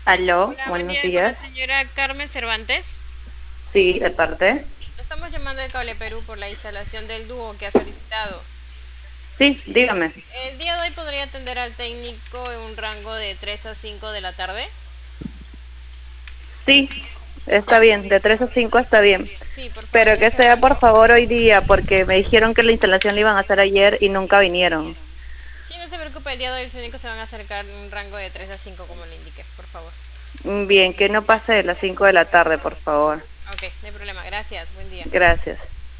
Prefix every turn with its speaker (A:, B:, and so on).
A: Aló,
B: Hola, buen
A: buenos
B: día con la
A: días.
B: señora Carmen Cervantes.
A: Sí, de parte.
B: Estamos llamando de Cable Perú por la instalación del dúo que ha solicitado.
A: Sí, dígame.
B: El día de hoy podría atender al técnico en un rango de 3 a 5 de la tarde.
A: Sí, está bien, de 3 a 5 está bien.
B: Sí, por favor,
A: Pero
B: en
A: que
B: ese
A: sea por
B: rango.
A: favor hoy día, porque me dijeron que la instalación la iban a hacer ayer y nunca vinieron.
B: Sí, no se preocupe, el día de hoy los técnicos se van a acercar en un rango de 3 a 5 como le indiqué, por favor.
A: Bien, que no pase de las 5 de la tarde, por favor.
B: Ok, no hay problema, gracias, buen día.
A: Gracias.